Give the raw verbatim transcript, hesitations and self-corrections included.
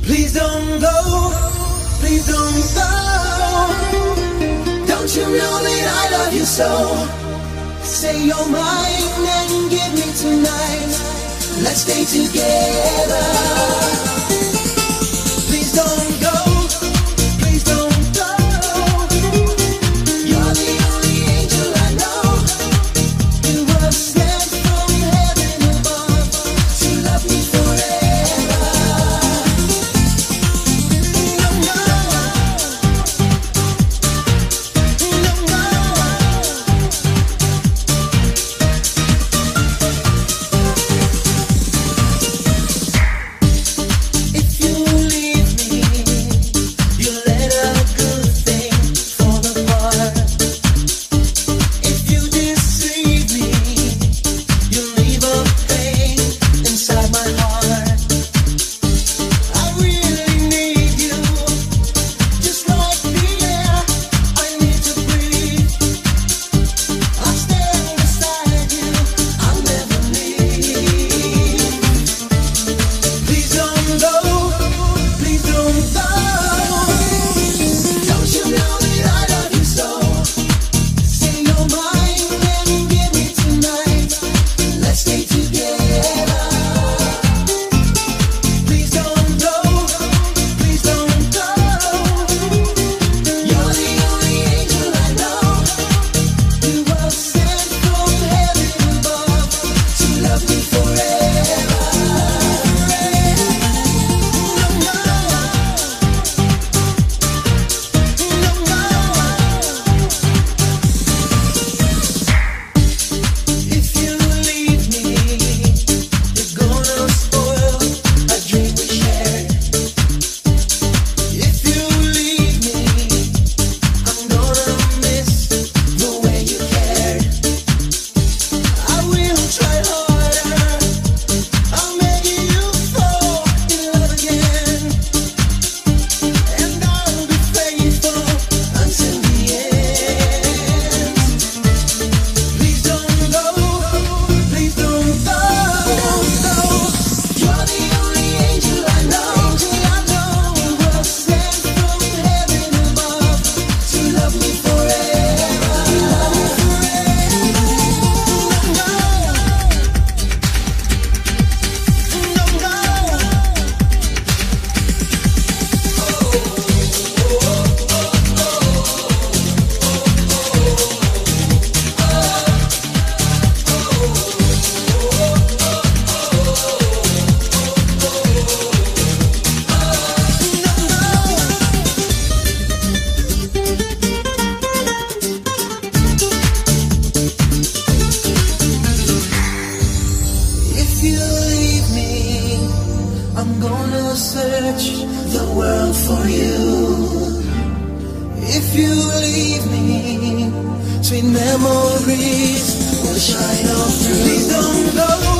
Please don't go, please don't go. Don't you know that I love you so? Say you're mine and give me tonight. Let's stay together. Please don't go, please don't go. You're the only angel I know. You were sent from heaven above to love me forever. No, no, no, no. If you leave me, you let a good thing fall apart. If you deceive me, you leave a pain inside my heart. I really need you, just like the air I need to breathe. I'll stand beside you, I'll never leave. Please don't go, please don't go. Don't you know that I love you so? Say you're mine and give me tonight. Let's stay together. Please don't go, please don't go. You're the only angel I know. You were sent from heaven above to love me forever. No, no, no, no. If you leave me, you're gonna spoil a dream we shared. If you leave me, I'm gonna miss the way you cared. I will try harder, I'll make you fall in love again. And I'll be faithful until the end. Please don't go, please don't go. You're the only angel I know. You were sent from heaven above to love me forever. No, no, no, If you leave me, I'm gonna search the world for you. If you leave me, sweet memories will shine on through. Please don't go.